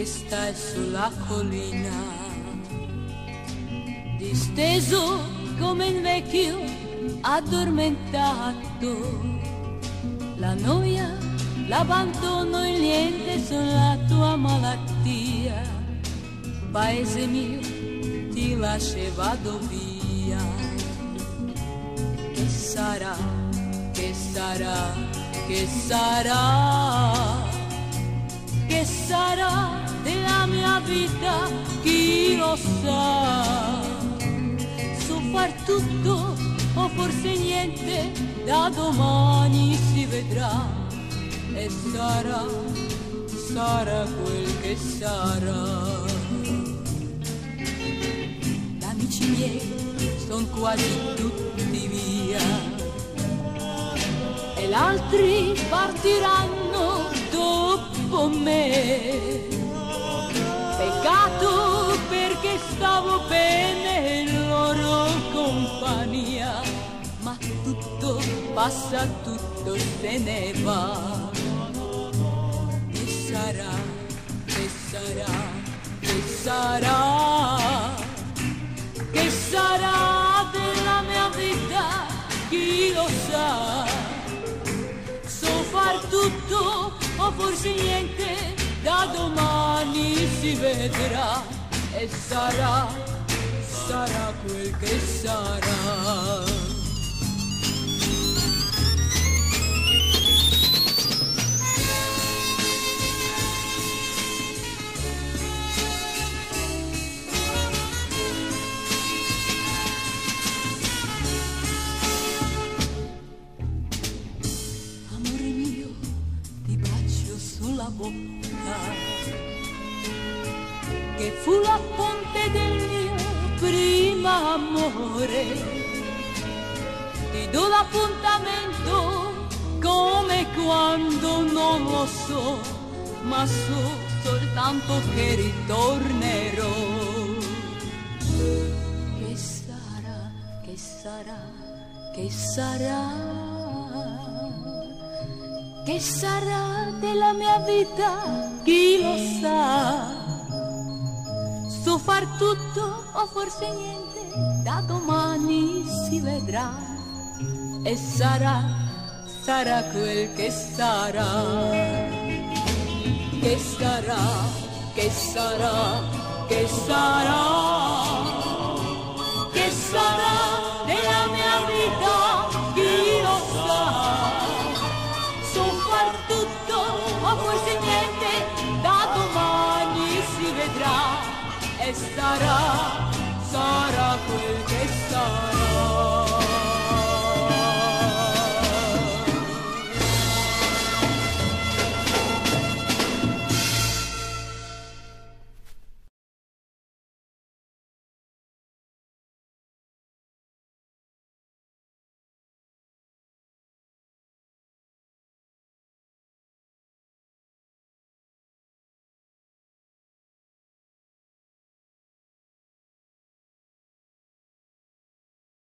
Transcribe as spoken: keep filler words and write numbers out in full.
stai sulla collina, disteso come un vecchio addormentato. La noia, l'abbandono e niente sono la tua malattia. Paese mio, ti lascio e vado via. Che sarà, che sarà, che sarà, che sarà della mia vita, chi lo sa. So far tutto o forse niente, da domani si vedrà. E sarà, sarà quel che sarà. Gli amici miei son quasi tutti via e gli altri partiranno dopo me. Peccato perché stavo bene in loro compagnia, ma tutto passa, tutto se ne va. Che sarà, che sarà, che sarà, che sarà della mia vita, chi lo sa. So far tutto o forse niente, da domani si vedrà. E sarà, sarà quel che sarà. Che fu la fonte del mio primo amore. Ti do l'appuntamento come quando non lo so, ma so soltanto che ritornerò. Che sarà, che sarà, che sarà, che sarà della mia vita, chi lo sa. So far tutto o forse niente, da domani si vedrà. E sarà, sarà quel che sarà. Che sarà, che sarà, che sarà, che sarà della mia vita, chi lo sa. So far tutto o forse niente, da domani si vedrà. E sarà, sarà quel